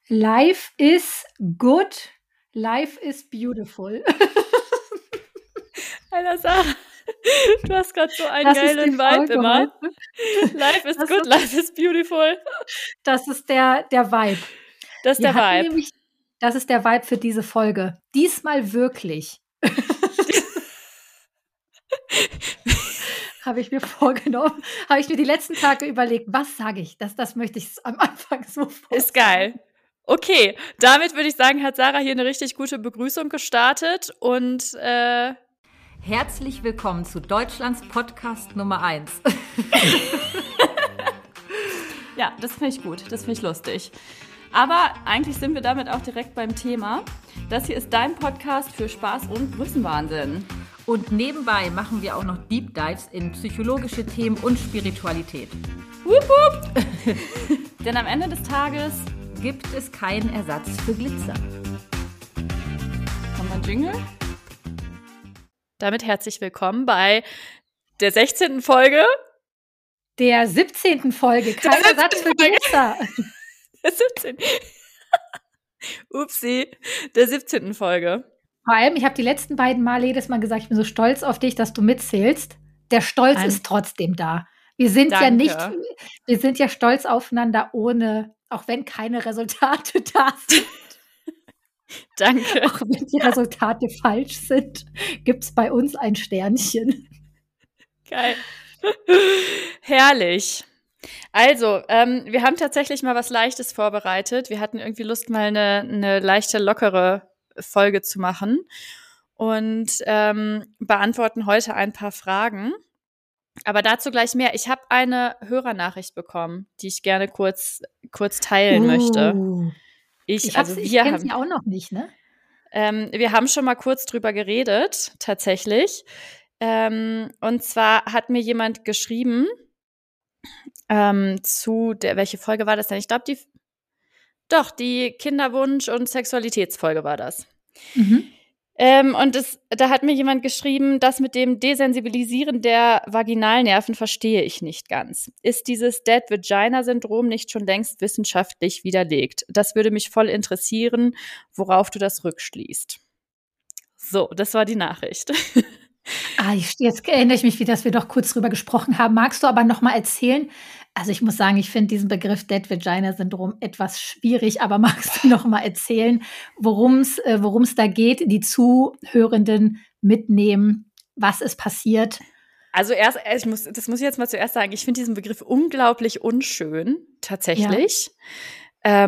Life is good, life is beautiful. Alter, Sarah, du hast gerade so einen Das ist geilen die Vibe Folge immer. heute. Life is Das good, ist- life is beautiful. Das ist der Vibe. Das ist Wir der hatten Vibe. nämlich, das ist der Vibe für diese Folge. Diesmal wirklich. Habe ich mir vorgenommen. Habe ich mir die letzten Tage überlegt, was sage ich? Das möchte ich am Anfang sofort Ist geil. Okay, damit würde ich sagen, hat Sarah hier eine richtig gute Begrüßung gestartet und Herzlich willkommen zu Deutschlands Podcast Nummer 1. ja, das finde ich gut, das finde ich lustig. Aber eigentlich sind wir damit auch direkt beim Thema. Das hier ist dein Podcast für Spaß und Größenwahnsinn. Und nebenbei machen wir auch noch Deep Dives in psychologische Themen und Spiritualität. Wupp, wupp. Denn am Ende des Tages Gibt es keinen Ersatz für Glitzer. kommt ein Jingle. Damit herzlich willkommen bei der 16. Folge. Der 17. Folge. Kein Ersatz für Glitzer. Der 17. Upsi, der 17. Folge. Vor allem, ich habe die letzten beiden Male jedes Mal gesagt, ich bin so stolz auf dich, dass du mitzählst. Der Stolz ist trotzdem da. Wir sind ja nicht, wir sind ja stolz aufeinander ohne, auch wenn keine Resultate da sind. Danke. Auch wenn die Resultate falsch sind, gibt es bei uns ein Sternchen. Geil. Herrlich. Also, wir haben tatsächlich mal was Leichtes vorbereitet. Wir hatten irgendwie Lust, mal eine leichte, lockere Folge zu machen und beantworten heute ein paar Fragen. Aber dazu gleich mehr. Ich habe eine Hörernachricht bekommen, die ich gerne kurz teilen möchte. Ich kenne sie auch noch nicht, ne? Wir haben schon mal kurz drüber geredet, tatsächlich. Und zwar hat mir jemand geschrieben, welche Folge war das denn? Ich glaube, die Kinderwunsch- und Sexualitätsfolge war das. Mhm. Und da hat mir jemand geschrieben, das mit dem Desensibilisieren der Vaginalnerven verstehe ich nicht ganz. Ist dieses Dead-Vagina-Syndrom nicht schon längst wissenschaftlich widerlegt? Das würde mich voll interessieren, worauf du das rückschließt. So, das war die Nachricht. Jetzt erinnere ich mich, wie dass wir doch kurz drüber gesprochen haben. Magst du aber noch mal erzählen? Also ich muss sagen, ich finde diesen Begriff Dead-Vagina-Syndrom etwas schwierig, aber magst du noch mal erzählen, worum es da geht, die Zuhörenden mitnehmen, was ist passiert? Also das muss ich jetzt mal zuerst sagen, ich finde diesen Begriff unglaublich unschön, tatsächlich. Ja.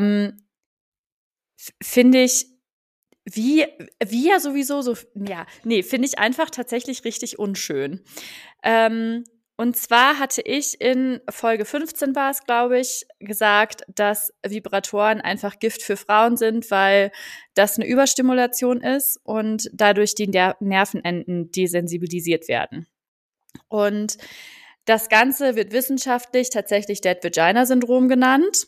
Finde ich, wie ja sowieso so, finde ich einfach tatsächlich richtig unschön. Und zwar hatte ich in Folge 15 war es, glaube ich, gesagt, dass Vibratoren einfach Gift für Frauen sind, weil das eine Überstimulation ist und dadurch die Nervenenden desensibilisiert werden. Und das Ganze wird wissenschaftlich tatsächlich Dead-Vagina-Syndrom genannt.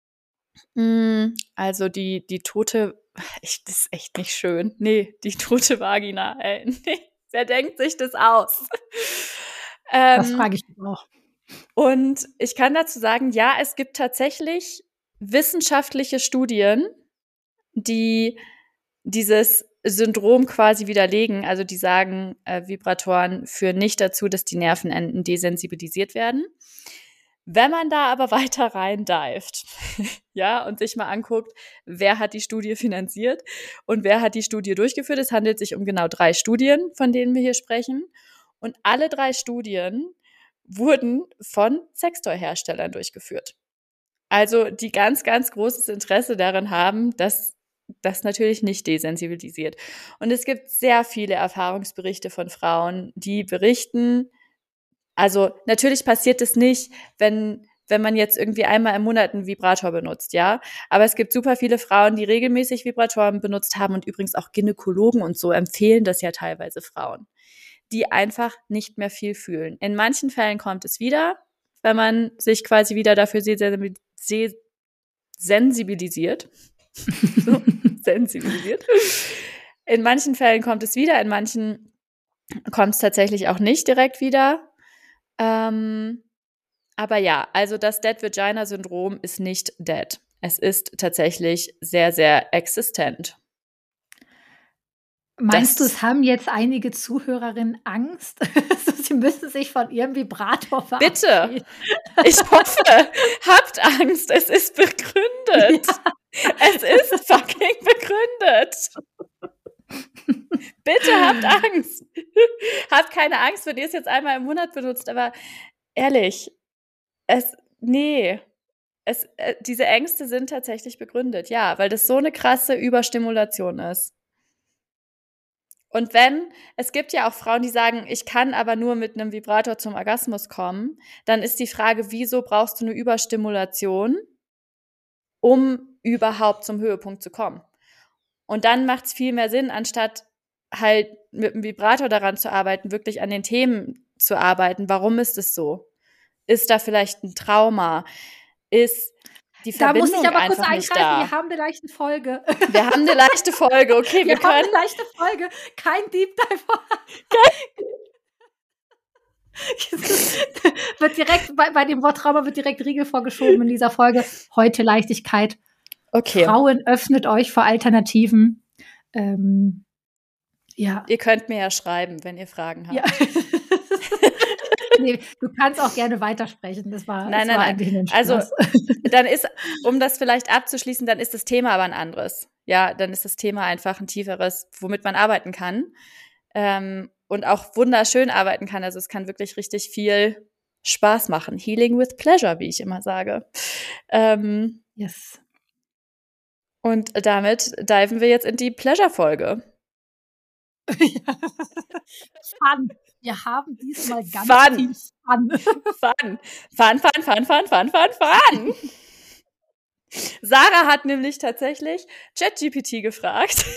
Also die tote, das ist echt nicht schön. Nee, die tote Vagina, ey. Nee, wer denkt sich das aus? Das frage ich mich auch. Und ich kann dazu sagen, ja, es gibt tatsächlich wissenschaftliche Studien, die dieses Syndrom quasi widerlegen. Also die sagen, Vibratoren führen nicht dazu, dass die Nervenenden desensibilisiert werden. Wenn man da aber weiter rein dived, ja, und sich mal anguckt, wer hat die Studie finanziert und wer hat die Studie durchgeführt, es handelt sich um genau 3 Studien, von denen wir hier sprechen. Und alle 3 Studien wurden von Sextoy-Herstellern durchgeführt. Also die ganz, ganz großes Interesse daran haben, dass das natürlich nicht desensibilisiert. Und es gibt sehr viele Erfahrungsberichte von Frauen, die berichten, also natürlich passiert es nicht, wenn man jetzt irgendwie einmal im Monat einen Vibrator benutzt, ja. Aber es gibt super viele Frauen, die regelmäßig Vibratoren benutzt haben und übrigens auch Gynäkologen und so empfehlen das ja teilweise Frauen, die einfach nicht mehr viel fühlen. In manchen Fällen kommt es wieder, wenn man sich quasi wieder dafür sensibilisiert. So, sensibilisiert. In manchen Fällen kommt es wieder, in manchen kommt es tatsächlich auch nicht direkt wieder. Aber ja, also das Dead-Vagina-Syndrom ist nicht dead. es ist tatsächlich sehr, sehr existent. Meinst du, es haben jetzt einige Zuhörerinnen Angst? Sie müssen sich von ihrem Vibrator verabschieden. Bitte, ich hoffe, habt Angst, es ist begründet. Ja. Es ist fucking begründet. Bitte habt Angst. Habt keine Angst, wenn ihr es jetzt einmal im Monat benutzt, aber ehrlich, diese Ängste sind tatsächlich begründet, ja, weil das so eine krasse Überstimulation ist. Und es gibt ja auch Frauen, die sagen, ich kann aber nur mit einem Vibrator zum Orgasmus kommen, dann ist die Frage, wieso brauchst du eine Überstimulation, um überhaupt zum Höhepunkt zu kommen? Und dann macht es viel mehr Sinn, anstatt halt mit dem Vibrator daran zu arbeiten, wirklich an den Themen zu arbeiten. Warum ist es so? Ist da vielleicht ein Trauma? Ist die Verbindung da muss ich aber einfach kurz nicht da? Wir haben eine leichte Folge. Wir haben eine leichte Folge, okay. Wir haben eine leichte Folge, kein Deep Dive. Wird direkt, bei dem Wort Trauma wird direkt Riegel vorgeschoben in dieser Folge. Heute Leichtigkeit. Okay. Frauen, öffnet euch für Alternativen. Ja. Ihr könnt mir ja schreiben, wenn ihr Fragen habt. Ja. Nee, du kannst auch gerne weitersprechen. Das war eigentlich ein Spaß. Also, dann ist, um das vielleicht abzuschließen, dann ist das Thema aber ein anderes. Ja, dann ist das Thema einfach ein tieferes, womit man arbeiten kann. Und auch wunderschön arbeiten kann. Also es kann wirklich richtig viel Spaß machen. Healing with Pleasure, wie ich immer sage. Yes. Und damit diven wir jetzt in die Pleasure-Folge. Ja. Fun. Wir haben diesmal ganz viel Fun. Fun. Sarah hat nämlich tatsächlich ChatGPT gefragt.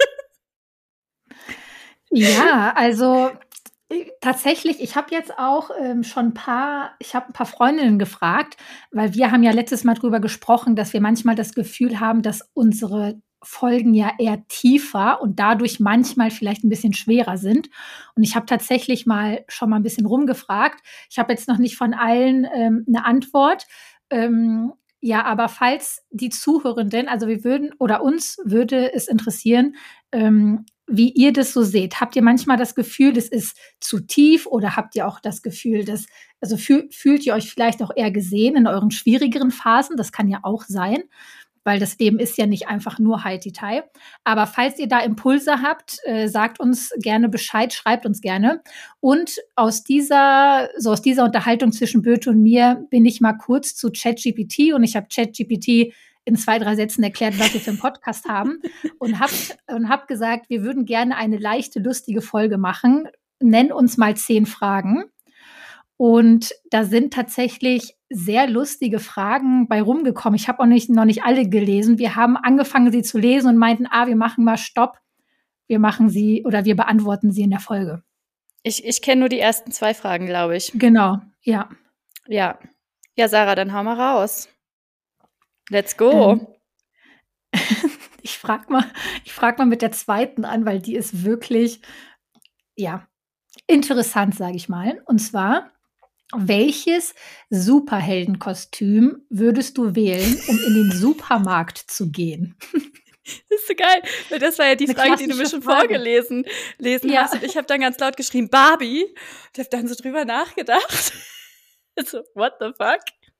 Ja, also tatsächlich, ich habe jetzt auch schon ein paar Freundinnen gefragt, weil wir haben ja letztes Mal drüber gesprochen, dass wir manchmal das Gefühl haben, dass unsere Folgen ja eher tiefer und dadurch manchmal vielleicht ein bisschen schwerer sind. Und ich habe tatsächlich schon mal ein bisschen rumgefragt. Ich habe jetzt noch nicht von allen eine Antwort. Ja, aber falls die Zuhörenden, also uns würde es interessieren, wie ihr das so seht. Habt ihr manchmal das Gefühl, das ist zu tief oder habt ihr auch das Gefühl, fühlt ihr euch vielleicht auch eher gesehen in euren schwierigeren Phasen? Das kann ja auch sein, weil das Leben ist ja nicht einfach nur High-Detail. Aber falls ihr da Impulse habt, sagt uns gerne Bescheid, schreibt uns gerne. Und aus dieser Unterhaltung zwischen Birte und mir bin ich mal kurz zu ChatGPT und ich habe ChatGPT in 2, 3 Sätzen erklärt, was wir für einen Podcast haben und hab gesagt, wir würden gerne eine leichte, lustige Folge machen. Nenn uns mal 10 Fragen. Und da sind tatsächlich sehr lustige Fragen bei rumgekommen. Ich habe auch noch nicht alle gelesen. Wir haben angefangen, sie zu lesen und meinten, wir machen mal Stopp. Wir beantworten sie in der Folge. Ich kenne nur die ersten 2 Fragen, glaube ich. Genau, ja. Ja, Sarah, dann hau mal raus. Let's go. Ich frag mal mit der zweiten an, weil die ist wirklich, interessant, sage ich mal. Und zwar, welches Superheldenkostüm würdest du wählen, um in den Supermarkt zu gehen? Das ist so geil, weil das war ja die Frage, die du mir schon vorgelesen hast. Und ich habe dann ganz laut geschrien, Barbie. Und habe dann so drüber nachgedacht. So, what the fuck?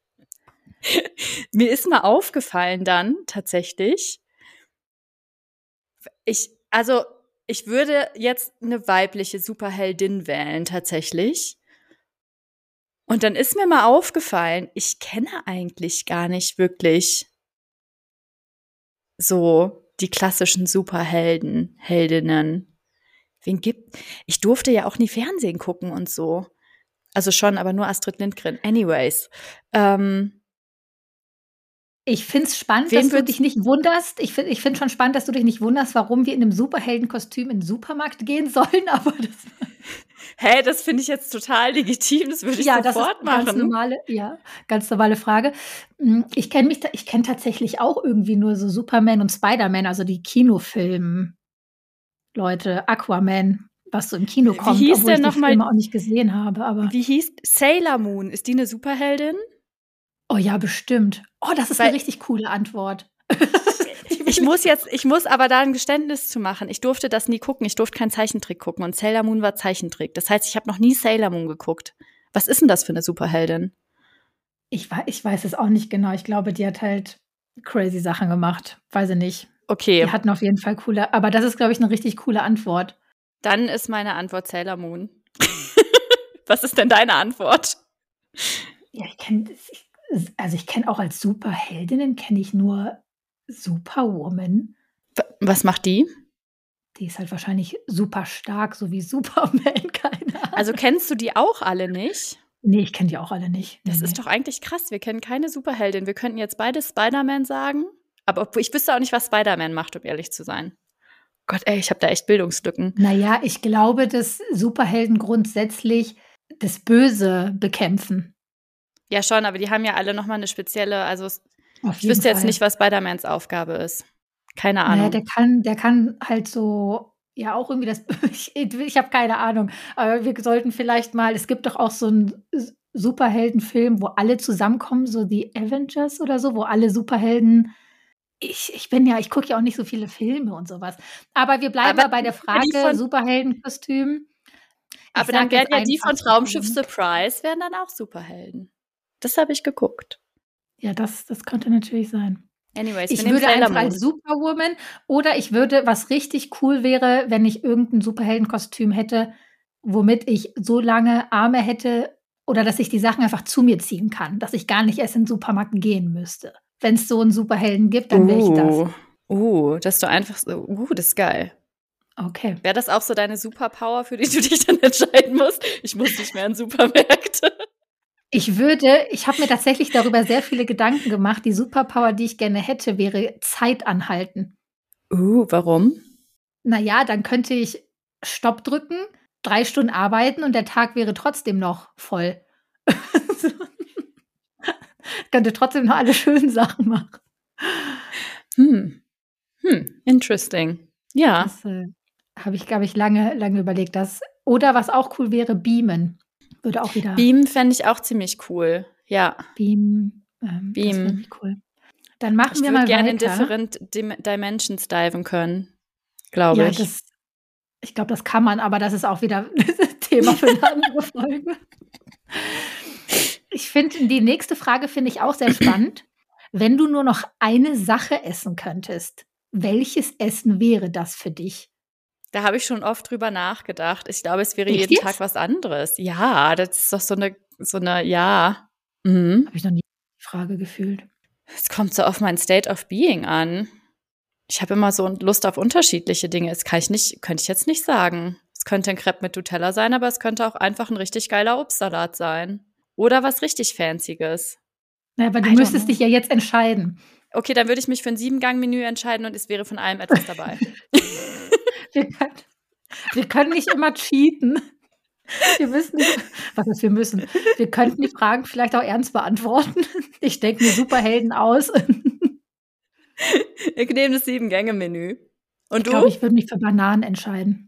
Mir ist mal aufgefallen dann tatsächlich, ich würde jetzt eine weibliche Superheldin wählen tatsächlich. Und dann ist mir mal aufgefallen, ich kenne eigentlich gar nicht wirklich so die klassischen Heldinnen. Ich durfte ja auch nie Fernsehen gucken und so. Also schon, aber nur Astrid Lindgren. Anyways. Ich finde es spannend, dass du dich nicht wunderst. Ich finde schon spannend, dass du dich nicht wunderst, warum wir in einem Superheldenkostüm in den Supermarkt gehen sollen. Aber das finde ich jetzt total legitim. Das würde ich sofort machen. Ganz normale Frage. Ich kenne tatsächlich auch irgendwie nur so Superman und Spider-Man, also die Kinofilme. Leute, Aquaman, was so im Kino kommt, obwohl ich die Filme auch nicht gesehen habe. Aber wie hieß Sailor Moon? Ist die eine Superheldin? Oh ja, bestimmt. Oh, das ist Weil- eine richtig coole Antwort. Ich muss aber da ein Geständnis zu machen. Ich durfte das nie gucken. Ich durfte keinen Zeichentrick gucken. Und Sailor Moon war Zeichentrick. Das heißt, ich habe noch nie Sailor Moon geguckt. Was ist denn das für eine Superheldin? Ich weiß es auch nicht genau. Ich glaube, die hat halt crazy Sachen gemacht. Weiß ich nicht. Okay, Die hatten auf jeden Fall coole, aber das ist, glaube ich, eine richtig coole Antwort. dann ist meine Antwort Sailor Moon. Was ist denn deine Antwort? Ja, ich kenne auch als Superheldinnen, kenne ich nur Superwoman. Was macht die? Die ist halt wahrscheinlich super stark, so wie Superman, keine Ahnung. Also kennst du die auch alle nicht? Nee, ich kenne die auch alle nicht. Das ist doch eigentlich krass. Wir kennen keine Superheldin. Wir könnten jetzt beide Spider-Man sagen. Aber ich wüsste auch nicht, was Spider-Man macht, um ehrlich zu sein. Gott, ey, ich habe da echt Bildungslücken. Naja, ich glaube, dass Superhelden grundsätzlich das Böse bekämpfen. Ja, schon, aber die haben ja alle nochmal eine spezielle, also Auf ich jeden wüsste jetzt Fall. nicht, was Spider-Mans Aufgabe ist. Keine Naja, Ahnung. der kann halt so, ja, auch irgendwie das, ich habe keine Ahnung, aber wir sollten vielleicht mal, es gibt doch auch so einen Superheldenfilm, wo alle zusammenkommen, so die Avengers oder so, wo alle Superhelden, ich gucke ja auch nicht so viele Filme und sowas, aber wir bleiben Aber mal bei der die Frage von- Superheldenkostüm. Aber dann wären ja die von Traumschiff Surprise, wären dann auch Superhelden. Das habe ich geguckt. Ja, das könnte natürlich sein. Anyways, Ich wir nehmen würde Sailor einfach als Moon. Superwoman oder ich würde, was richtig cool wäre, wenn ich irgendein Superheldenkostüm hätte, womit ich so lange Arme hätte oder dass ich die Sachen einfach zu mir ziehen kann, dass ich gar nicht erst in den Supermarkt gehen müsste. Wenn es so einen Superhelden gibt, dann wäre ich das. Dass du einfach so, das ist geil. Okay. Wäre das auch so deine Superpower, für die du dich dann entscheiden musst? Ich muss nicht mehr in Supermärkte. Ich habe mir tatsächlich darüber sehr viele Gedanken gemacht. Die Superpower, die ich gerne hätte, wäre Zeit anhalten. Warum? Naja, dann könnte ich Stopp drücken, 3 Stunden arbeiten und der Tag wäre trotzdem noch voll. Könnte trotzdem noch alle schönen Sachen machen. Interesting. Ja. Das habe ich, glaube ich, lange überlegt. Oder was auch cool wäre, beamen. Würde auch wieder. Beam fände ich auch ziemlich cool. Ja. Beam. Das fände ich cool. Dann machen wir mal gerne weiter. in different Dimensions diven können, glaube ich. Ich glaube, das kann man, aber das ist auch wieder Thema für eine andere Folge. Ich finde, die nächste Frage finde ich auch sehr spannend. Wenn du nur noch eine Sache essen könntest, welches Essen wäre das für dich? Da habe ich schon oft drüber nachgedacht. Ich glaube, es wäre Echt jeden jetzt? Tag was anderes. Ja, das ist doch so eine, ja. Mhm. Habe ich noch nie die Frage gefühlt. Es kommt so auf mein State of Being an. Ich habe immer so Lust auf unterschiedliche Dinge. Das könnte ich jetzt nicht sagen. Es könnte ein Crepe mit Nutella sein, aber es könnte auch einfach ein richtig geiler Obstsalat sein. Oder was richtig Fancyes. Na, aber du I don't müsstest know. dich ja jetzt entscheiden. Okay, dann würde ich mich für ein 7-Gang-Menü entscheiden und es wäre von allem etwas dabei. Wir können nicht immer cheaten. Wir müssen nicht, was ist wir müssen? Wir könnten die Fragen vielleicht auch ernst beantworten. Ich denke mir Superhelden aus. Ich nehme das 7-Gänge-Menü. Und Ich du? glaube, ich würde mich für Bananen entscheiden.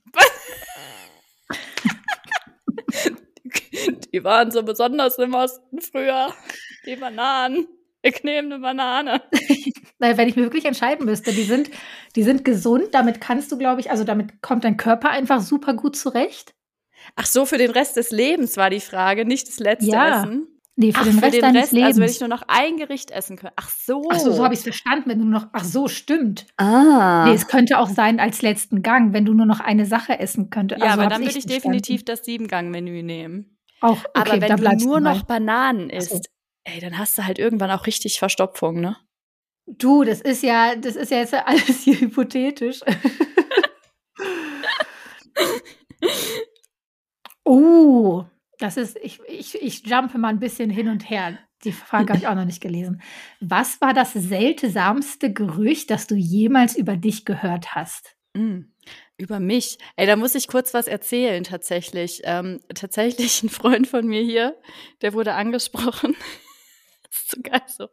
Die waren so besonders im Osten früher. Die Bananen. Ich nehme eine Banane. Weil wenn ich mir wirklich entscheiden müsste, die sind gesund, damit kannst du, glaube ich, also damit kommt dein Körper einfach super gut zurecht. Ach so, für den Rest des Lebens war die Frage, nicht das letzte Ja. Essen. Nee, für den Rest deines Lebens. Also wenn ich nur noch ein Gericht essen könnte. Ach so. Ach so habe ich es verstanden, wenn du noch, ach so, stimmt. Ah. Nee, es könnte auch sein als letzten Gang, wenn du nur noch eine Sache essen könntest. Ja, Also aber hab dann würde ich verstanden. definitiv das 7-Gang-Menü nehmen. Auch, okay, Aber wenn da du bleibst nur dabei. noch Bananen Ach so. isst, ey, dann hast du halt irgendwann auch richtig Verstopfung, ne? Du, das ist ja jetzt alles hier hypothetisch. Oh, ich jumpe mal ein bisschen hin und her. Die Frage habe ich auch noch nicht gelesen. Was war das seltsamste Gerücht, das du jemals über dich gehört hast? Über mich. Ey, da muss ich kurz was erzählen, tatsächlich. Tatsächlich ein Freund von mir hier, der wurde angesprochen. Das ist so geil so.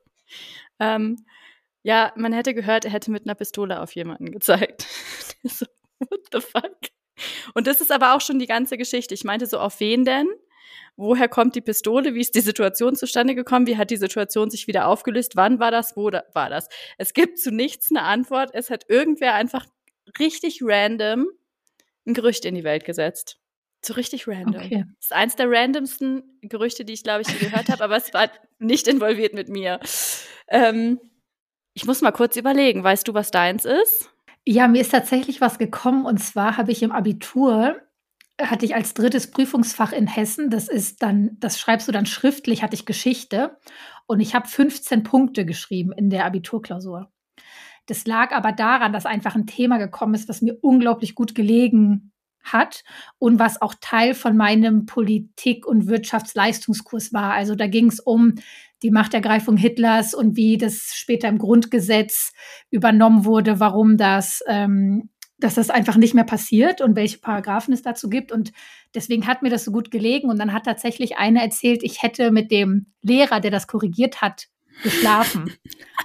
Ja, man hätte gehört, er hätte mit einer Pistole auf jemanden gezeigt. So, what the fuck? Und das ist aber auch schon die ganze Geschichte. Ich meinte so, auf wen denn? woher kommt die Pistole, wie ist die Situation zustande gekommen, wie hat die Situation sich wieder aufgelöst, wann war das, wo war das. Es gibt zu nichts eine Antwort, es hat irgendwer einfach richtig random ein Gerücht in die Welt gesetzt. So richtig random. Okay. Das ist eins der randomsten Gerüchte, die ich, glaube ich, je gehört habe, aber es war nicht involviert mit mir. Ich muss mal kurz überlegen. Weißt du, was deins ist? Ja, mir ist tatsächlich was gekommen und zwar habe ich im Abitur, hatte ich als 3. Prüfungsfach in Hessen, das schreibst du dann schriftlich, hatte ich Geschichte und ich habe 15 Punkte geschrieben in der Abiturklausur. Das lag aber daran, dass einfach ein Thema gekommen ist, was mir unglaublich gut gelegen hat und was auch Teil von meinem Politik- und Wirtschaftsleistungskurs war. Also da ging es um die Machtergreifung Hitlers und wie das später im Grundgesetz übernommen wurde, warum dass das einfach nicht mehr passiert und welche Paragraphen es dazu gibt. Und deswegen hat mir das so gut gelegen. Und dann hat tatsächlich eine erzählt, ich hätte mit dem Lehrer, der das korrigiert hat, geschlafen.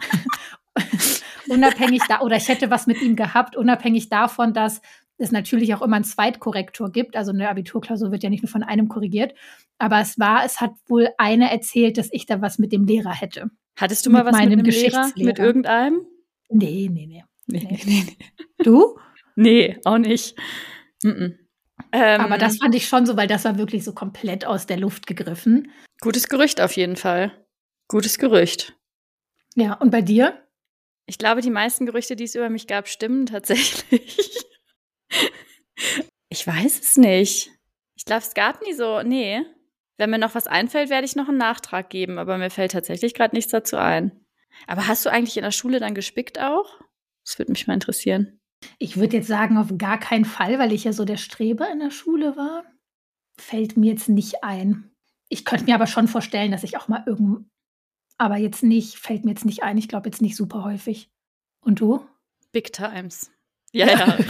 Oder ich hätte was mit ihm gehabt, unabhängig davon, dass es natürlich auch immer einen Zweitkorrektor gibt. Also eine Abiturklausur wird ja nicht nur von einem korrigiert. Aber es hat wohl eine erzählt, dass ich da was mit dem Lehrer hätte. Hattest du mal was mit einem Lehrer? Mit irgendeinem? Nee. Du? Nee, auch nicht. Aber das fand ich schon so, weil das war wirklich so komplett aus der Luft gegriffen. Gutes Gerücht auf jeden Fall. Gutes Gerücht. Ja, und bei dir? Ich glaube, die meisten Gerüchte, die es über mich gab, stimmen tatsächlich. Ich weiß es nicht. Ich glaube, es gab nie so, nee. Wenn mir noch was einfällt, werde ich noch einen Nachtrag geben, aber mir fällt tatsächlich gerade nichts dazu ein. Aber hast du eigentlich in der Schule dann gespickt auch? Das würde mich mal interessieren. Ich würde jetzt sagen, auf gar keinen Fall, weil ich ja so der Streber in der Schule war. Fällt mir jetzt nicht ein. Ich könnte mir aber schon vorstellen, dass ich auch mal aber jetzt nicht, fällt mir jetzt nicht ein. Ich glaube jetzt nicht super häufig. Und du? Big Times. Ja.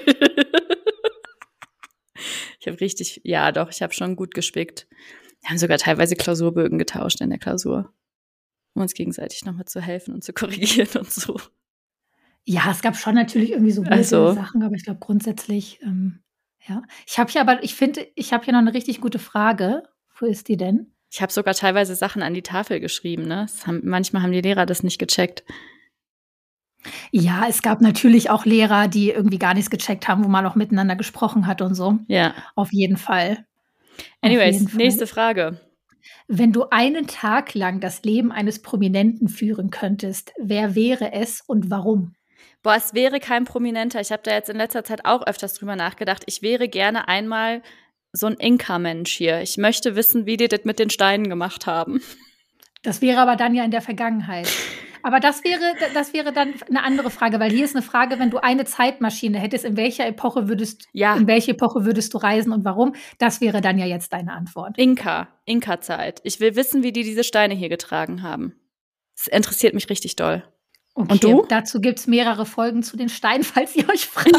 Ich habe schon gut gespickt. Wir haben sogar teilweise Klausurbögen getauscht in der Klausur, um uns gegenseitig nochmal zu helfen und zu korrigieren und so. Ja, es gab schon natürlich irgendwie so blöde Sachen, aber ich glaube grundsätzlich, ja. Ich habe hier noch eine richtig gute Frage. Wo ist die denn? Ich habe sogar teilweise Sachen an die Tafel geschrieben, ne? Manchmal haben die Lehrer das nicht gecheckt. Ja, es gab natürlich auch Lehrer, die irgendwie gar nichts gecheckt haben, wo man auch miteinander gesprochen hat und so. Ja. Auf jeden Fall. Anyways, nächste Frage. Wenn du einen Tag lang das Leben eines Prominenten führen könntest, wer wäre es und warum? Boah, es wäre kein Prominenter. Ich habe da jetzt in letzter Zeit auch öfters drüber nachgedacht. Ich wäre gerne einmal so ein Inka-Mensch hier. Ich möchte wissen, wie die das mit den Steinen gemacht haben. Das wäre aber dann ja in der Vergangenheit. Aber das wäre dann eine andere Frage, weil hier ist eine Frage, wenn du eine Zeitmaschine hättest, in welche Epoche würdest du reisen und warum? Das wäre dann ja jetzt deine Antwort. Inka-Zeit. Ich will wissen, wie die diese Steine hier getragen haben. Das interessiert mich richtig doll. Okay, und du? Dazu gibt es mehrere Folgen zu den Steinen, falls ihr euch fragt.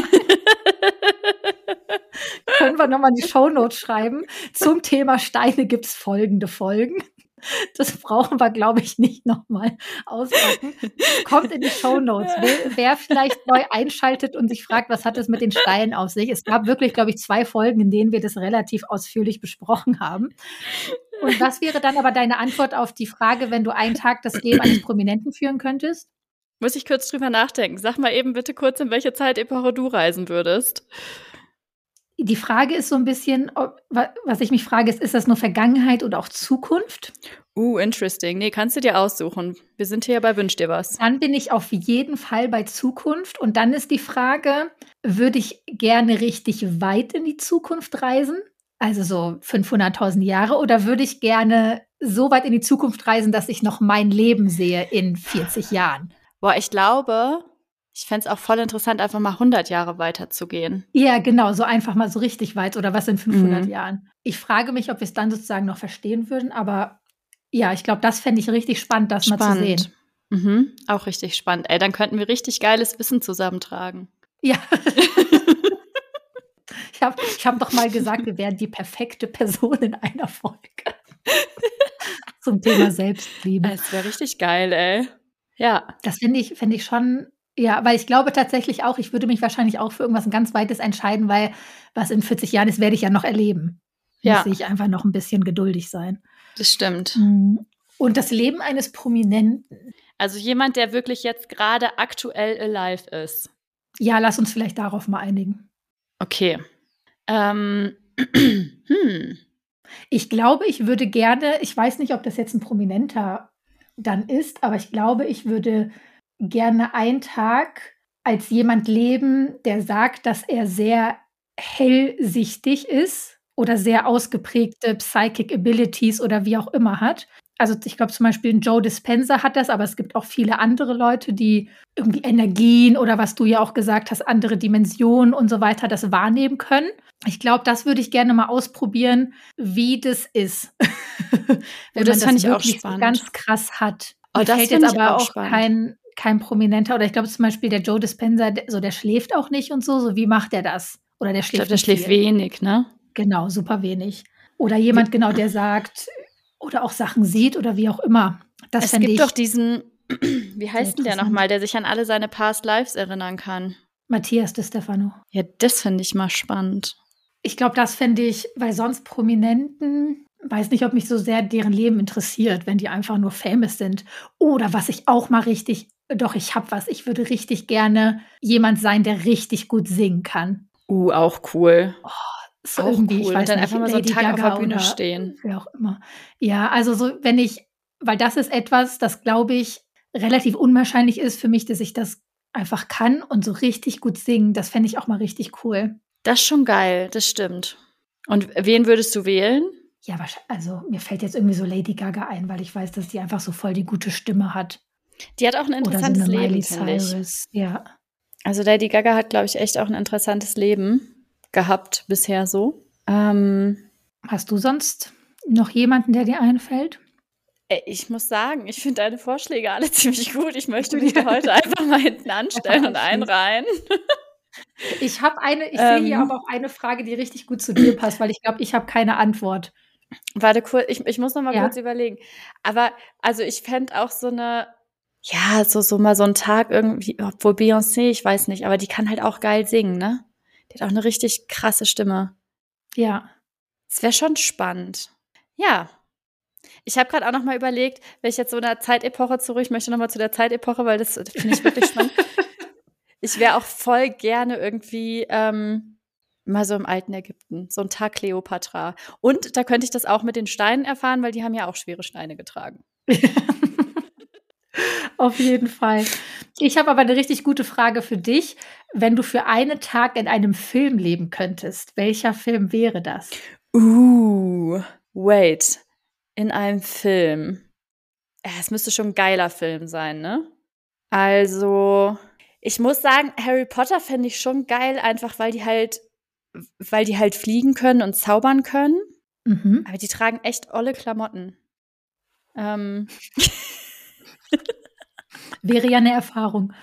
Können wir nochmal in die Shownotes schreiben. Zum Thema Steine gibt es folgende Folgen. Das brauchen wir, glaube ich, nicht nochmal auspacken. Kommt in die Shownotes. Wer vielleicht neu einschaltet und sich fragt, was hat es mit den Steinen auf sich? Es gab wirklich, glaube ich, 2 Folgen, in denen wir das relativ ausführlich besprochen haben. Und was wäre dann aber deine Antwort auf die Frage, wenn du einen Tag das Leben eines Prominenten führen könntest? Muss ich kurz drüber nachdenken. Sag mal eben bitte kurz, in welche Zeitepoche du reisen würdest. Die Frage ist so ein bisschen, was ich mich frage, ist das nur Vergangenheit oder auch Zukunft? Interesting. Nee, kannst du dir aussuchen. Wir sind hier bei Wünsch dir was. Dann bin ich auf jeden Fall bei Zukunft. Und dann ist die Frage, würde ich gerne richtig weit in die Zukunft reisen? Also so 500.000 Jahre. Oder würde ich gerne so weit in die Zukunft reisen, dass ich noch mein Leben sehe in 40 Jahren? Boah, ich glaube, ich fände es auch voll interessant, einfach mal 100 Jahre weiterzugehen. Ja, genau, so einfach mal so richtig weit oder was in 500 Jahren. Ich frage mich, ob wir es dann sozusagen noch verstehen würden, aber ja, ich glaube, das fände ich richtig spannend, das mal zu sehen. Auch richtig spannend. Ey, dann könnten wir richtig geiles Wissen zusammentragen. Ja. Ich hab doch mal gesagt, wir wären die perfekte Person in einer Folge. Zum Thema Selbstliebe. Das wäre richtig geil, ey. Ja. Das fände ich schon, ja, weil ich glaube tatsächlich auch, ich würde mich wahrscheinlich auch für irgendwas ganz Weites entscheiden, weil was in 40 Jahren ist, werde ich ja noch erleben. Muss ich einfach noch ein bisschen geduldig sein. Das stimmt. Und das Leben eines Prominenten. Also jemand, der wirklich jetzt gerade aktuell alive ist. Ja, lass uns vielleicht darauf mal einigen. Okay. Ich glaube, ich würde gerne, ich weiß nicht, ob das jetzt ein Prominenter dann ist, aber ich glaube, ich würde gerne einen Tag als jemand leben, der sagt, dass er sehr hellsichtig ist oder sehr ausgeprägte Psychic Abilities oder wie auch immer hat. Also ich glaube zum Beispiel Joe Dispenza hat das, aber es gibt auch viele andere Leute, die irgendwie Energien oder was du ja auch gesagt hast, andere Dimensionen und so weiter das wahrnehmen können. Ich glaube, das würde ich gerne mal ausprobieren, wie das ist. Wenn das man fand ich auch wirklich spannend. ganz krass hat. Mir Das fällt jetzt aber auch spannend. kein Prominenter. Oder ich glaube zum Beispiel der Joe Dispenza, der schläft auch nicht und so. So, wie macht der das? Oder der Ich glaube, schläft der schläft wenig, ne? Genau, super wenig. Oder jemand, genau, der sagt oder auch Sachen sieht oder wie auch immer. Es gibt doch diesen, wie heißt denn der interessant. nochmal, der sich an alle seine Past Lives erinnern kann? Matthias de Stefano. Ja, das finde ich mal spannend. Ich glaube, das fände ich, weil sonst Prominenten, weiß nicht, ob mich so sehr deren Leben interessiert, wenn die einfach nur famous sind. Oder was ich auch mal richtig, doch, ich habe was. Ich würde richtig gerne jemand sein, der richtig gut singen kann. Auch cool. So auch irgendwie, cool. ich weiß dann nicht, einfach mal so einen Lady Tag auf Gaga der Bühne oder stehen. Wer auch immer. Ja, also so, wenn ich, weil das ist etwas, das glaube ich relativ unwahrscheinlich ist für mich, dass ich das einfach kann und so richtig gut singen. Das fände ich auch mal richtig cool. Das ist schon geil, das stimmt. Und wen würdest du wählen? Ja, also mir fällt jetzt irgendwie so Lady Gaga ein, weil ich weiß, dass die einfach so voll die gute Stimme hat. Die hat auch ein interessantes Oder so eine Leben, Miley finde ich. Cyrus. Ja. Also Lady Gaga hat, glaube ich, echt auch ein interessantes Leben gehabt bisher so. Hast du sonst noch jemanden, der dir einfällt? Ich muss sagen, ich finde deine Vorschläge alle ziemlich gut. Ich möchte mich da heute einfach mal hinten anstellen und einreihen. Ich sehe hier aber auch eine Frage, die richtig gut zu dir passt, weil ich glaube, ich habe keine Antwort. Warte kurz, ich muss noch mal Ja. kurz überlegen. Aber, also ich fände auch so eine, ja, so mal so einen Tag irgendwie, obwohl Beyoncé, ich weiß nicht, aber die kann halt auch geil singen, ne? Die hat auch eine richtig krasse Stimme. Ja. Das wäre schon spannend. Ja. Ich habe gerade auch noch mal überlegt, wenn ich jetzt so einer Zeitepoche zurück, ich möchte noch mal zu der Zeitepoche, weil das finde ich wirklich spannend. Ich wäre auch voll gerne irgendwie mal so im alten Ägypten, so ein Tag Kleopatra. Und da könnte ich das auch mit den Steinen erfahren, weil die haben ja auch schwere Steine getragen. Auf jeden Fall. Ich habe aber eine richtig gute Frage für dich. Wenn du für einen Tag in einem Film leben könntest, welcher Film wäre das? Wait. In einem Film. Es müsste schon ein geiler Film sein, ne? Also, ich muss sagen, Harry Potter fände ich schon geil, einfach weil die halt fliegen können und zaubern können. Mhm. Aber die tragen echt olle Klamotten. Wäre ja eine Erfahrung.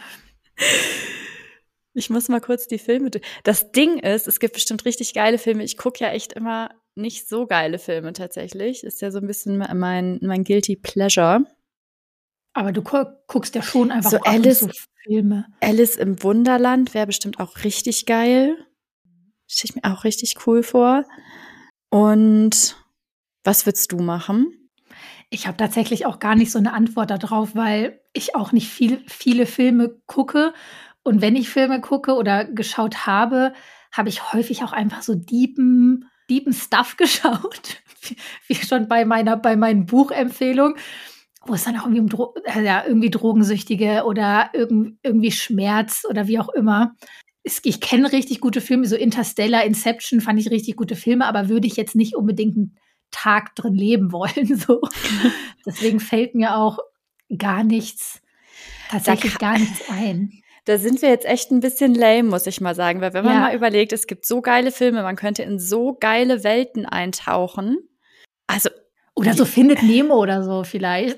Ich muss mal kurz die Filme durch. Das Ding ist, es gibt bestimmt richtig geile Filme. Ich gucke ja echt immer nicht so geile Filme tatsächlich. Ist ja so ein bisschen mein Guilty Pleasure. Aber du guckst ja schon einfach So ab und zu Filme. Alice im Wunderland wäre bestimmt auch richtig geil. Stelle ich mir auch richtig cool vor. Und was würdest du machen? Ich habe tatsächlich auch gar nicht so eine Antwort darauf, weil ich auch nicht viele Filme gucke. Und wenn ich Filme gucke oder geschaut habe, habe ich häufig auch einfach so deepen Stuff geschaut. Wie schon bei meinen Buchempfehlungen, wo es dann auch irgendwie Drogensüchtige oder irgendwie Schmerz oder wie auch immer. Ich kenne richtig gute Filme, so Interstellar, Inception fand ich richtig gute Filme, aber würde ich jetzt nicht unbedingt einen Tag drin leben wollen. So. Deswegen fällt mir auch gar nichts ein. Da sind wir jetzt echt ein bisschen lame, muss ich mal sagen, weil wenn man mal überlegt, es gibt so geile Filme, man könnte in so geile Welten eintauchen. Also oder so Findet Nemo oder so vielleicht.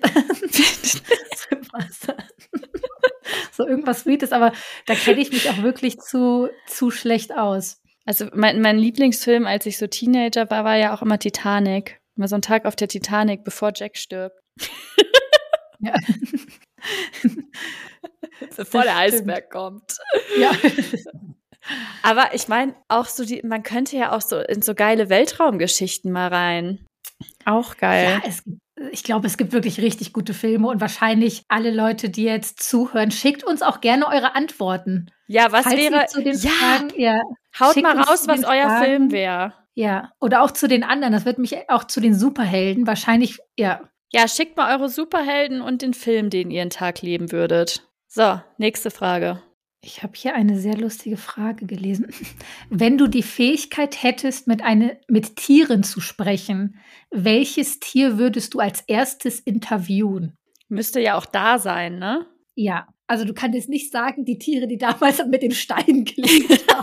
So irgendwas Sweetes, aber da kenne ich mich auch wirklich zu schlecht aus. Also mein Lieblingsfilm, als ich so Teenager war ja auch immer Titanic. Mal so ein Tag auf der Titanic, bevor Jack stirbt. Ja. Bevor der Eisberg kommt. Ja. Aber ich meine, auch so man könnte ja auch so in so geile Weltraumgeschichten mal rein. Auch geil. Ja, ich glaube, es gibt wirklich richtig gute Filme und wahrscheinlich alle Leute, die jetzt zuhören, schickt uns auch gerne eure Antworten. Ja, was Falls wäre, ihr zu den Fragen, haut schickt mal uns raus, zu was den euer Fragen. Film wäre. Ja, oder auch zu den anderen. Das wird mich auch zu den Superhelden wahrscheinlich, ja. Ja, schickt mal eure Superhelden und den Film, den ihr einen Tag leben würdet. So, nächste Frage. Ich habe hier eine sehr lustige Frage gelesen. Wenn du die Fähigkeit hättest, mit Tieren zu sprechen, welches Tier würdest du als erstes interviewen? Müsste ja auch da sein, ne? Ja, also du kannst jetzt nicht sagen, die Tiere, die damals mit den Steinen gelebt haben.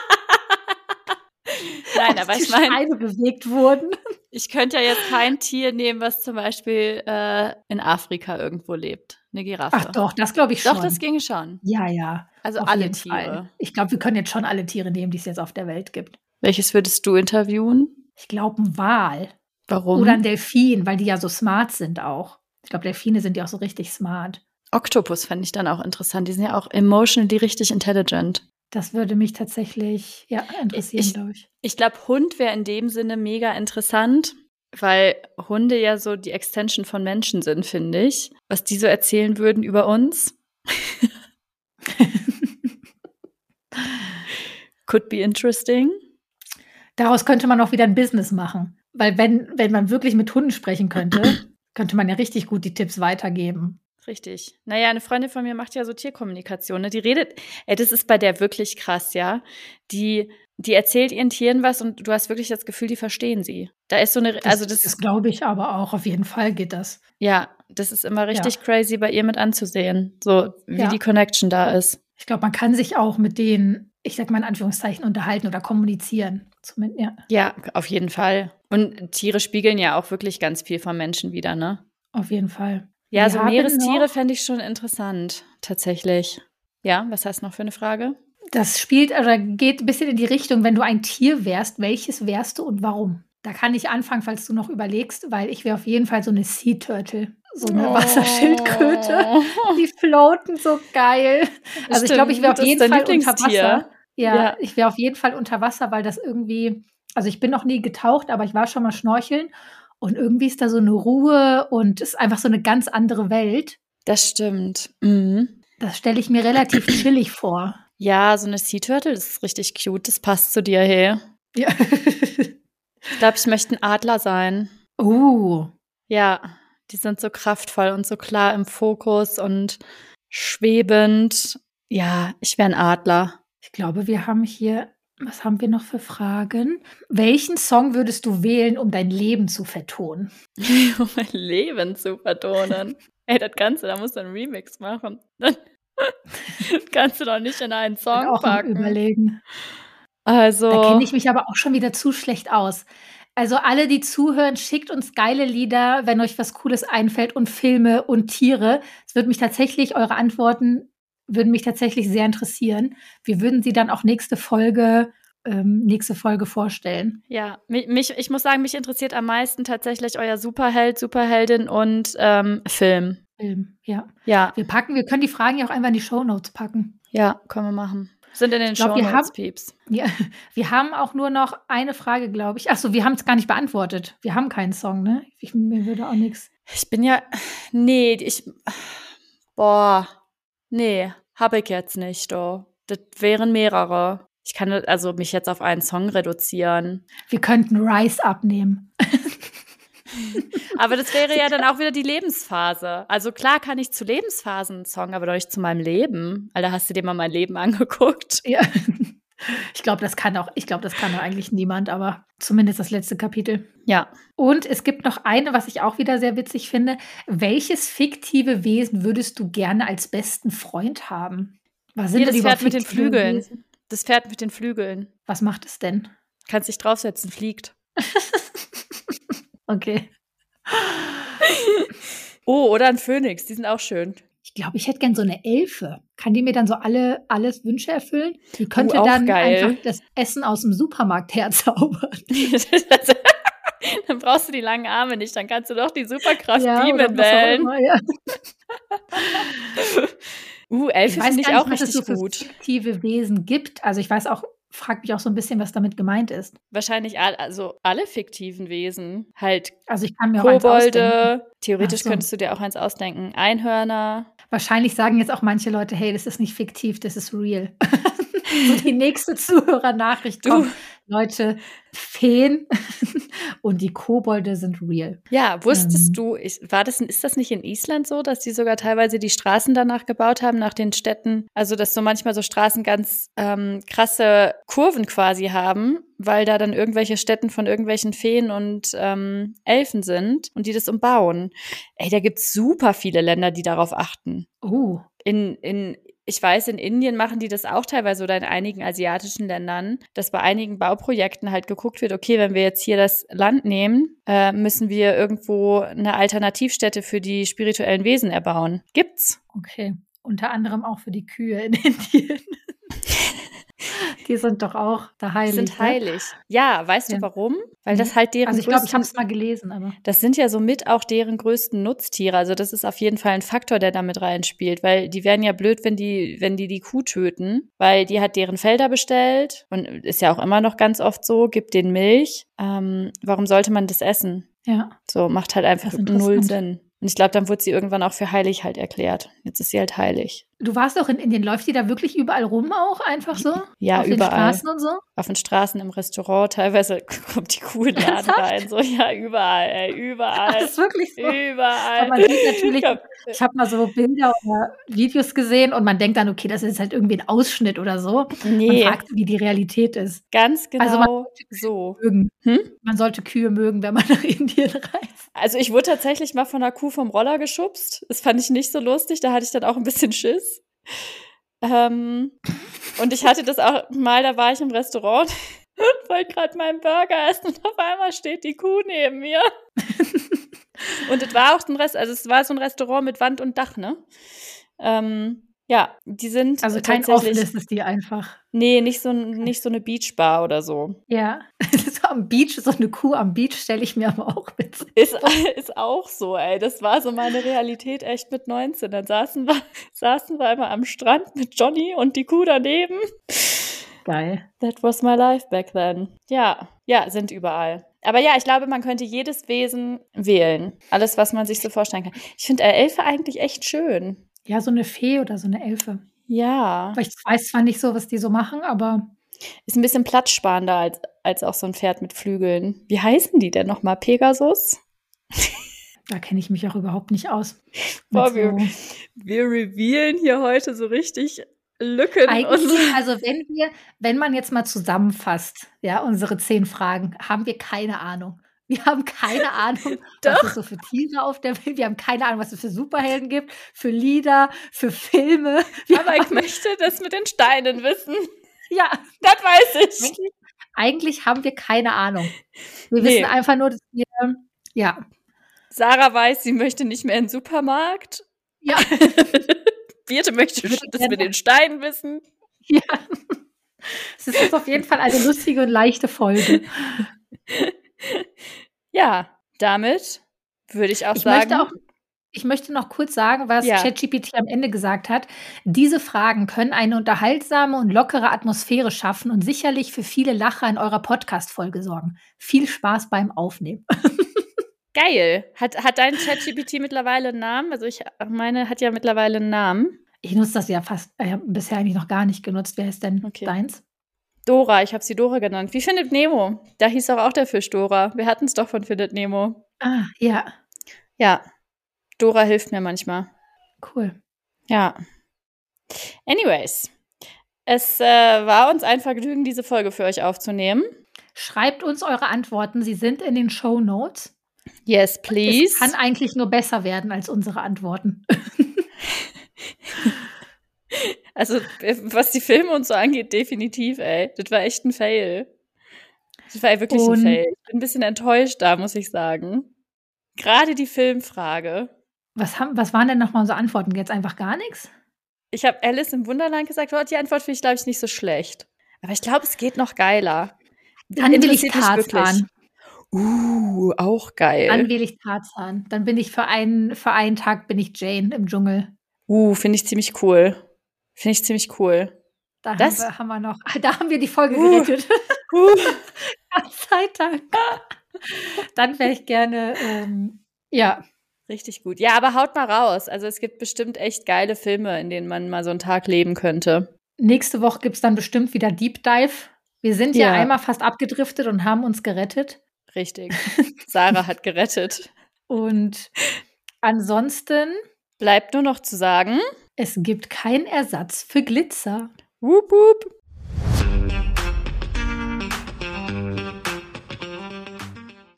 Nein, aber ich meine, Steine bewegt wurden. Ich könnte ja jetzt kein Tier nehmen, was zum Beispiel in Afrika irgendwo lebt. Eine Giraffe. Ach doch, das glaube ich schon. Doch, das ginge schon. Ja. Also auf alle jeden Tiere. Fall. Ich glaube, wir können jetzt schon alle Tiere nehmen, die es jetzt auf der Welt gibt. Welches würdest du interviewen? Ich glaube, ein Wal. Warum? Oder ein Delfin, weil die ja so smart sind auch. Ich glaube, Delfine sind ja auch so richtig smart. Oktopus fände ich dann auch interessant. Die sind ja auch emotionally richtig intelligent. Das würde mich tatsächlich interessieren, glaube ich. Ich glaube, Hund wäre in dem Sinne mega interessant, weil Hunde ja so die Extension von Menschen sind, finde ich. Was die so erzählen würden über uns. Could be interesting. Daraus könnte man auch wieder ein Business machen. Weil wenn man wirklich mit Hunden sprechen könnte, könnte man ja richtig gut die Tipps weitergeben. Richtig. Naja, eine Freundin von mir macht ja so Tierkommunikation, ne? Die redet, das ist bei der wirklich krass, ja. Die erzählt ihren Tieren was und du hast wirklich das Gefühl, die verstehen sie. Da ist so eine, Das glaube ich aber auch, auf jeden Fall geht das. Ja, das ist immer richtig crazy bei ihr mit anzusehen, so wie die Connection da ist. Ich glaube, man kann sich auch mit denen, ich sag mal in Anführungszeichen, unterhalten oder kommunizieren. Zumindest, Ja, auf jeden Fall. Und Tiere spiegeln ja auch wirklich ganz viel vom Menschen wieder, ne? Auf jeden Fall. Ja, so Meerestiere fände ich schon interessant, tatsächlich. Ja, was hast du noch für eine Frage? Das spielt oder geht ein bisschen in die Richtung, wenn du ein Tier wärst, welches wärst du und warum? Da kann ich anfangen, falls du noch überlegst, weil ich wäre auf jeden Fall so eine Sea Turtle, so eine Wasserschildkröte. Die floaten so geil. Also ich glaube, ich wäre auf jeden Fall unter Wasser. Ja, ich wäre auf jeden Fall unter Wasser, weil das irgendwie, also ich bin noch nie getaucht, aber ich war schon mal schnorcheln und irgendwie ist da so eine Ruhe und ist einfach so eine ganz andere Welt. Das stimmt. Mhm. Das stelle ich mir relativ chillig vor. Ja, so eine Sea Turtle, das ist richtig cute, das passt zu dir, hey. Ja. Ich glaube, ich möchte ein Adler sein. Ja, die sind so kraftvoll und so klar im Fokus und schwebend. Ja, ich wäre ein Adler. Ich glaube, wir haben hier, was haben wir noch für Fragen? Welchen Song würdest du wählen, um dein Leben zu vertonen? Um mein Leben zu vertonen? Ey, das Ganze, da musst du einen Remix machen. Das kannst du doch nicht in einen Song auch packen. Überlegen. Also. Da kenne ich mich aber auch schon wieder zu schlecht aus. Also alle, die zuhören, schickt uns geile Lieder, wenn euch was Cooles einfällt und Filme und Tiere. Es würde mich tatsächlich, eure Antworten würden mich tatsächlich sehr interessieren. Wir würden sie dann auch nächste Folge vorstellen. Ja, ich muss sagen, mich interessiert am meisten tatsächlich euer Superheld, Superheldin und Film. Ja. Wir können die Fragen ja auch einfach in die Shownotes packen. Ja, können wir machen. Sind in den Shownotes, Pieps. Ja, wir haben auch nur noch eine Frage, glaube ich. Achso, wir haben es gar nicht beantwortet. Wir haben keinen Song, ne? Mir würde auch nichts. Habe ich jetzt nicht, doch. Das wären mehrere. Ich kann also mich jetzt auf einen Song reduzieren. Wir könnten Rise abnehmen. Aber das wäre ja dann auch wieder die Lebensphase. Also klar kann ich zu Lebensphasen einen Song, aber doch nicht zu meinem Leben. Alter, hast du dir mal mein Leben angeguckt? Ja. Ich glaube, das kann auch eigentlich niemand, aber zumindest das letzte Kapitel. Ja. Und es gibt noch eine, was ich auch wieder sehr witzig finde. Welches fiktive Wesen würdest du gerne als besten Freund haben? Das Pferd mit den Flügeln. Wesen? Das Pferd mit den Flügeln. Was macht es denn? Kannst dich draufsetzen, fliegt. Okay. Oh, oder ein Phönix, die sind auch schön. Ich glaube, ich hätte gern so eine Elfe. Kann die mir dann so alles Wünsche erfüllen? Die könnte dann einfach das Essen aus dem Supermarkt herzaubern. Dann brauchst du die langen Arme nicht, dann kannst du doch die Superkraft Bienen wählen. Elfe Ich weiß finde ich gar nicht, auch was es so richtig für gut. fiktive Wesen gibt. Also ich weiß auch, frage mich auch so ein bisschen, was damit gemeint ist. Wahrscheinlich alle fiktiven Wesen. Halt Also ich kann mir auch eins ausdenken. Kobolde. Theoretisch Ach so. könntest du dir auch eins ausdenken. Einhörner. Wahrscheinlich sagen jetzt auch manche Leute, hey, das ist nicht fiktiv, das ist real. So die nächste Zuhörernachricht kommt. Leute, Feen und die Kobolde sind real. Ja, wusstest du, ist das nicht in Island so, dass die sogar teilweise die Straßen danach gebaut haben, nach den Städten? Also, dass so manchmal so Straßen ganz krasse Kurven quasi haben, weil da dann irgendwelche Städten von irgendwelchen Feen und Elfen sind und die das umbauen. Ey, da gibt's super viele Länder, die darauf achten. Oh, Ich weiß, in Indien machen die das auch teilweise oder in einigen asiatischen Ländern, dass bei einigen Bauprojekten halt geguckt wird, okay, wenn wir jetzt hier das Land nehmen, müssen wir irgendwo eine Alternativstätte für die spirituellen Wesen erbauen. Gibt's. okay. Unter anderem auch für die Kühe in Indien. Die sind doch auch da heilig. Die sind heilig. Ja, weißt du warum? Weil das halt deren Also ich glaube, ich habe es mal gelesen, aber das sind ja somit auch deren größten Nutztiere. Also das ist auf jeden Fall ein Faktor, der damit reinspielt, weil die wären ja blöd, wenn die Kuh töten, weil die hat deren Felder bestellt und ist ja auch immer noch ganz oft so, gibt denen Milch. Warum sollte man das essen? ja. So, macht halt einfach Das ist null interessant. Sinn. Und ich glaube, dann wurde sie irgendwann auch für heilig halt erklärt. Jetzt ist sie halt heilig. Du warst doch in Indien. Läuft die da wirklich überall rum auch einfach so? Ja, auf den überall. Straßen und so? Auf den Straßen, im Restaurant, teilweise kommt die Kuh in den Laden Ernsthaft? rein. So, ja, überall, ey, überall. Das ist wirklich so. Überall. Aber man sieht natürlich, ich habe mal so Bilder oder Videos gesehen und man denkt dann, okay, das ist halt irgendwie ein Ausschnitt oder so. Man Nee, fragt, wie die Realität ist. ganz genau Also man so. Mögen. Hm? Man sollte Kühe mögen, wenn man nach Indien reist. Also ich wurde tatsächlich mal von einer Kuh vom Roller geschubst. Das fand ich nicht so lustig. Da hatte ich dann auch ein bisschen Schiss. Und ich hatte das auch mal, da war ich im Restaurant und wollte gerade meinen Burger essen und auf einmal steht die Kuh neben mir. Und es war auch es war so ein Restaurant mit Wand und Dach, ne? Ja, die sind Also kein tatsächlich. offenes ist die einfach. Nee, nicht so eine Beachbar oder so. Ja, so am Beach, so eine Kuh am Beach stelle ich mir aber auch mit. Ist auch so, ey. Das war so meine Realität echt mit 19. Dann saßen wir einmal am Strand mit Johnny und die Kuh daneben. Geil. That was my life back then. Ja, sind überall. Aber ja, ich glaube, man könnte jedes Wesen wählen. Alles, was man sich so vorstellen kann. Ich finde Elfe eigentlich echt schön. Ja, so eine Fee oder so eine Elfe. Ja. Ich weiß zwar nicht so, was die so machen, aber Ist ein bisschen platzsparender als auch so ein Pferd mit Flügeln. Wie heißen die denn nochmal? Pegasus? da kenne ich mich auch überhaupt nicht aus. Boah, Mit wir revealen hier heute so richtig Lücken. Eigentlich, also wenn man jetzt mal zusammenfasst, ja, unsere 10 Fragen, haben wir keine Ahnung. Wir haben keine Ahnung, was es so für Tiere auf der Welt, wir haben keine Ahnung, was es für Superhelden gibt, für Lieder, für Filme. Aber ich möchte das mit den Steinen wissen. Ja, Das weiß ich. Eigentlich haben wir keine Ahnung. Wir wissen einfach nur, dass wir, ja. Sarah weiß, sie möchte nicht mehr in den Supermarkt. Ja. Birte möchte das mit den Steinen wissen. Ja. Es ist jetzt auf jeden Fall eine lustige und leichte Folge. Ja, damit würde ich auch sagen. Ich möchte noch kurz sagen, was ChatGPT am Ende gesagt hat. Diese Fragen können eine unterhaltsame und lockere Atmosphäre schaffen und sicherlich für viele Lacher in eurer Podcast-Folge sorgen. Viel Spaß beim Aufnehmen. Geil. Hat dein ChatGPT mittlerweile einen Namen? Also meine hat ja mittlerweile einen Namen. Ich nutze das ja fast bisher eigentlich noch gar nicht genutzt. Wer ist denn deins? Dora, ich habe sie Dora genannt. Wie Findet Nemo? Da hieß doch auch der Fisch Dora. Wir hatten es doch von Findet Nemo. Ah, ja. Ja. Dora hilft mir manchmal. Cool. Ja. Anyways. Es war uns ein Vergnügen, diese Folge für euch aufzunehmen. Schreibt uns eure Antworten. Sie sind in den Shownotes. Yes, please. Es kann eigentlich nur besser werden als unsere Antworten. Also, was die Filme und so angeht, definitiv, ey. Das war echt ein Fail. Das war wirklich ein Fail. Ich bin ein bisschen enttäuscht da, muss ich sagen. Gerade die Filmfrage. Was waren denn nochmal unsere Antworten? Jetzt einfach gar nichts? Ich habe Alice im Wunderland gesagt, die Antwort finde ich, glaube ich, nicht so schlecht. Aber ich glaube, es geht noch geiler. Dann will ich Tarzan. Auch geil. Dann will ich Tarzan. Dann bin ich für einen Tag bin ich Jane im Dschungel. Finde ich ziemlich cool. Finde ich ziemlich cool. Da haben wir die Folge gerettet. Gott sei Dank. Dann wäre ich gerne, ja. Richtig gut. Ja, aber haut mal raus. Also es gibt bestimmt echt geile Filme, in denen man mal so einen Tag leben könnte. Nächste Woche gibt es dann bestimmt wieder Deep Dive. Wir sind ja einmal fast abgedriftet und haben uns gerettet. Richtig. Sarah hat gerettet. Und ansonsten bleibt nur noch zu sagen, es gibt keinen Ersatz für Glitzer. Wup, wup.